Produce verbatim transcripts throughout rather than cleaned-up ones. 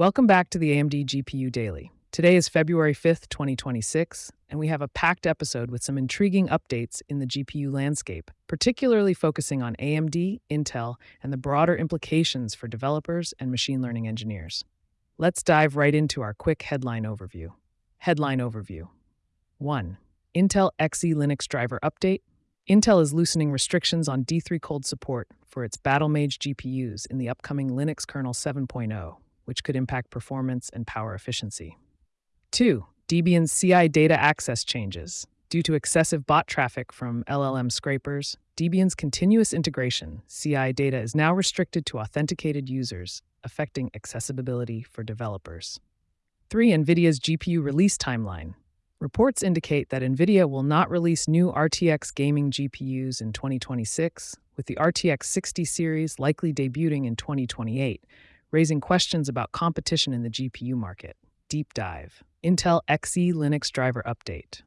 Welcome back to the A M D G P U Daily. Today is February fifth, twenty twenty-six, and we have a packed episode with some intriguing updates in the G P U landscape, particularly focusing on A M D, Intel, and the broader implications for developers and machine learning engineers. Let's dive right into our quick headline overview. Headline overview. one. Intel Xe Linux driver update. Intel is loosening restrictions on D three cold support for its Battlemage G P Us in the upcoming Linux kernel seven point oh, which could impact performance and power efficiency. two. Debian's C I data access changes. Due to excessive bot traffic from L L M scrapers, Debian's continuous integration C I data is now restricted to authenticated users, affecting accessibility for developers. three. NVIDIA's G P U release timeline. Reports indicate that NVIDIA will not release new R T X gaming G P Us in twenty twenty-six, with the R T X sixty series likely debuting in twenty twenty-eight, raising questions about competition in the G P U market. Deep dive. Intel Xe Linux driver update.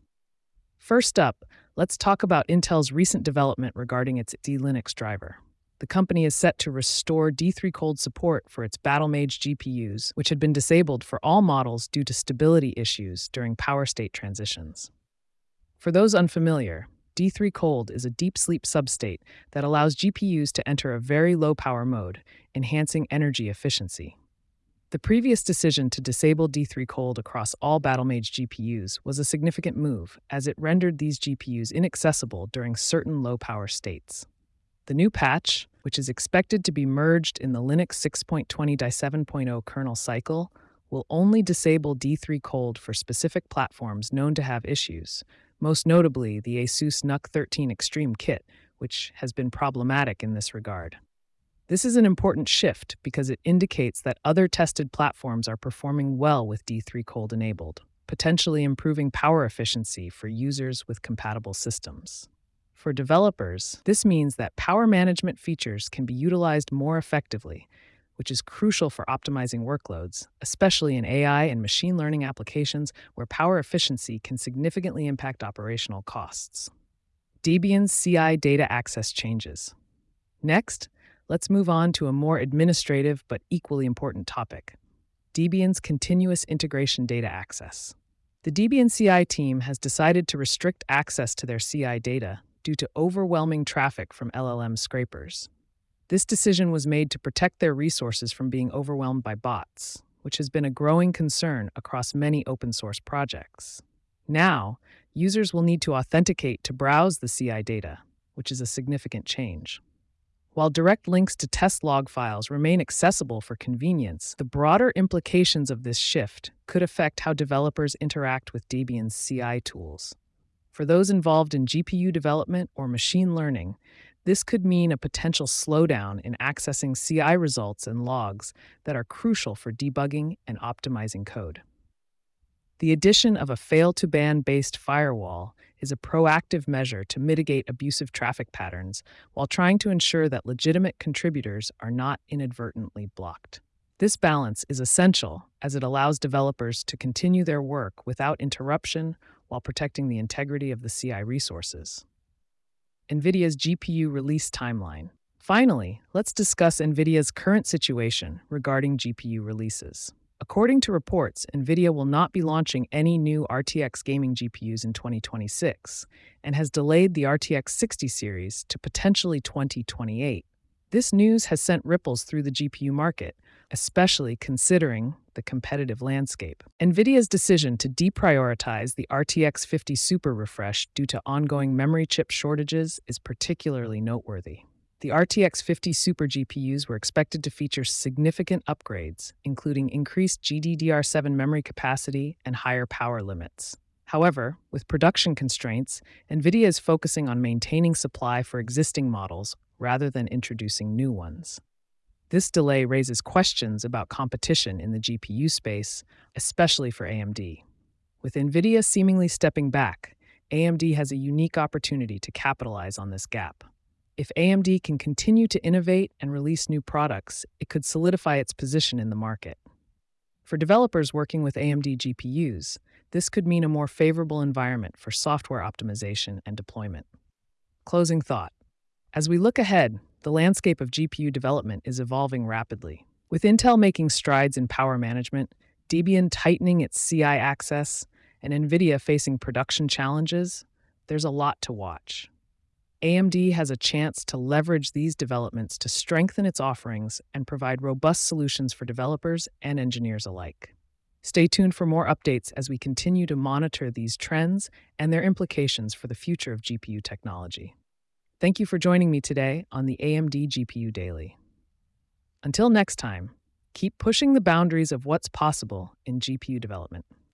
First up, let's talk about Intel's recent development regarding its Xe Linux driver. The company is set to restore D three cold support for its Battlemage G P Us, which had been disabled for all models due to stability issues during power state transitions. For those unfamiliar, D three cold is a deep sleep substate that allows G P Us to enter a very low power mode, enhancing energy efficiency. The previous decision to disable D three cold across all Battlemage G P Us was a significant move, as it rendered these G P Us inaccessible during certain low power states. The new patch, which is expected to be merged in the Linux six point twenty dash seven point oh kernel cycle, will only disable D three cold for specific platforms known to have issues, most notably the ASUS N U C thirteen Extreme kit, which has been problematic in this regard. This is an important shift because it indicates that other tested platforms are performing well with D three cold enabled, potentially improving power efficiency for users with compatible systems. For developers, this means that power management features can be utilized more effectively, which is crucial for optimizing workloads, especially in A I and machine learning applications where power efficiency can significantly impact operational costs. Debian's C I data access changes. Next, let's move on to a more administrative but equally important topic: Debian's continuous integration data access. The Debian C I team has decided to restrict access to their C I data due to overwhelming traffic from L L M scrapers. This decision was made to protect their resources from being overwhelmed by bots, which has been a growing concern across many open-source projects. Now, users will need to authenticate to browse the C I data, which is a significant change. While direct links to test log files remain accessible for convenience, the broader implications of this shift could affect how developers interact with Debian's C I tools. For those involved in G P U development or machine learning, this could mean a potential slowdown in accessing C I results and logs that are crucial for debugging and optimizing code. The addition of a fail-to-ban-based firewall is a proactive measure to mitigate abusive traffic patterns while trying to ensure that legitimate contributors are not inadvertently blocked. This balance is essential as it allows developers to continue their work without interruption while protecting the integrity of the C I resources. NVIDIA's G P U release timeline. Finally, let's discuss NVIDIA's current situation regarding G P U releases. According to reports, NVIDIA will not be launching any new R T X gaming G P Us in twenty twenty-six and has delayed the R T X sixty series to potentially twenty twenty-eight. This news has sent ripples through the G P U market, especially considering the competitive landscape. NVIDIA's decision to deprioritize the R T X fifty Super refresh due to ongoing memory chip shortages is particularly noteworthy. The R T X fifty Super G P Us were expected to feature significant upgrades, including increased G D D R seven memory capacity and higher power limits. However, with production constraints, NVIDIA is focusing on maintaining supply for existing models rather than introducing new ones. This delay raises questions about competition in the G P U space, especially for A M D. With NVIDIA seemingly stepping back, A M D has a unique opportunity to capitalize on this gap. If A M D can continue to innovate and release new products, it could solidify its position in the market. For developers working with A M D G P Us, this could mean a more favorable environment for software optimization and deployment. Closing thought. As we look ahead, the landscape of G P U development is evolving rapidly. With Intel making strides in power management, Debian tightening its C I access, and NVIDIA facing production challenges, there's a lot to watch. A M D has a chance to leverage these developments to strengthen its offerings and provide robust solutions for developers and engineers alike. Stay tuned for more updates as we continue to monitor these trends and their implications for the future of G P U technology. Thank you for joining me today on the A M D G P U Daily. Until next time, keep pushing the boundaries of what's possible in G P U development.